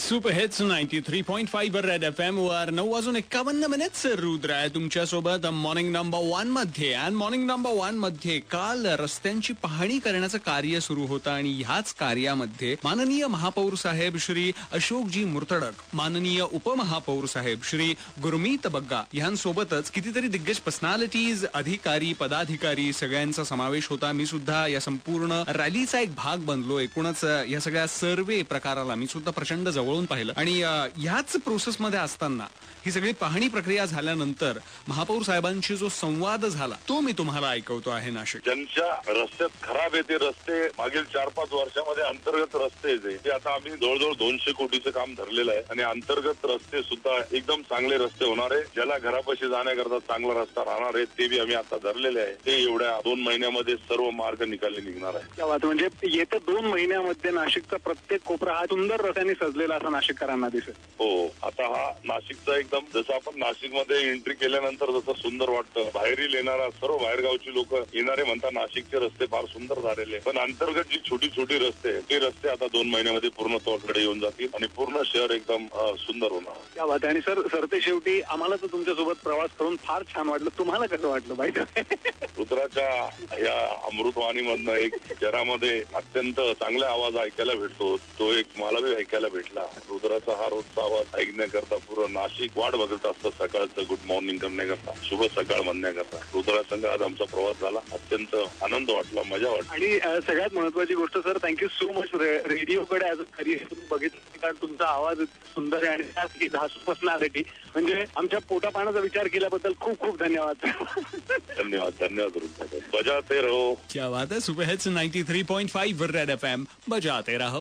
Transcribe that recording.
Super hits 93.5 वर red FM वर 9:51 रुद्र आहे तुमच्यासोबत मॉर्निंग नंबर 1 मध्ये. आणि मॉर्निंग नंबर 1 मध्ये काल रस्त्यांची पाहणी करण्याचं कार्य सुरू होतं आणि ह्याच कार्यामध्ये माननीय महापौर साहेब श्री अशोकजी मुर्तडक, माननीय उपमहापौर साहेब श्री गुरमीत बग्गा यांसोबतच कितीतरी दिग्गज पर्सनॅलिटीज, अधिकारी, पदाधिकारी सगळ्यांचा समावेश होता. मी सुद्धा या संपूर्ण रॅलीचा एक भाग बनलो. एकूणच या सगळ्या सर्वे प्रकाराला मी सुद्धा प्रचंड जवळून पाहिलं. आणि ह्याच प्रोसेस मध्ये असताना ही सगळी पाहणी प्रक्रिया झाल्यानंतर महापौर साहेबांशी जो संवाद झाला तो मी तुम्हाला ऐकवतो आहे. नाशिक ज्यांच्या रस्त्यात खराब येते रस्ते मागील 4-5 वर्षामध्ये अंतर्गत रस्ते ते आता आम्ही जवळजवळ 200 कोटीचं काम धरलेलं आहे आणि अंतर्गत रस्ते सुद्धा एकदम चांगले रस्ते होणार आहे. ज्याला घरापाशी जाण्याकरता चांगला रस्ता राहणार आहे ते बी आम्ही आता धरलेले आहे. ते एवढ्या 2 महिन्यामध्ये सर्व मार्ग निकाली निघणार आहे. म्हणजे येत्या 2 महिन्यामध्ये नाशिकचा प्रत्येक कोपरा हा सुंदर रस्त्याने सजलेला असा नाशिककरांना दिसेल. हो, आता हा नाशिकचा एकदम जसं आपण नाशिकमध्ये एंट्री केल्यानंतर जसं सुंदर वाटतं, बाहेरील येणारा सर्व बाहेरगावची लोक येणारे म्हणतात नाशिकचे रस्ते फार सुंदर झालेले. पण अंतर्गत जी छोटी छोटी रस्ते ते रस्ते आता 2 महिन्यामध्ये पूर्ण तोडकडे येऊन जातील आणि पूर्ण शहर एकदम सुंदर होणार. क्या बात आहे. आणि सर ते शेवटी आम्हाला तर तुमच्यासोबत प्रवास करून फार छान वाटलं. तुम्हाला कसं वाटलं माहिती? रुद्राच्या या अमृतवाणीमधनं एक शहरामध्ये अत्यंत चांगला आवाज ऐकायला भेटतो. तो एक मला बी ऐकायला भेटला. रुद्राचा हा रोजचा आवाज ऐकण्याकरता पूर्ण नाशिक वाट बघत असतं सकाळचं गुड मॉर्निंग करण्याकरता, शुभ सकाळ म्हणण्याकरता. रुद्रा संघ आज आमचा प्रवास झाला. अत्यंत आनंद वाटला, मजा वाटली. आणि सगळ्यात महत्वाची गोष्ट सर, थँक्यू सो मच. रेडिओकडे ॲज अ करिअर तुम्ही बघितलं, कारण तुमचा आवाज सुंदर आहे आणि त्यात धासू पर्सनॅलिटी म्हणजे आमच्या पोटा पाण्याचा विचार केल्याबद्दल खूप खूप धन्यवाद. धन्यवाद रुद्रा. बजाते रहो. क्या बात है. सुपर हिट्स 93.5 रेड FM बजाते रहो.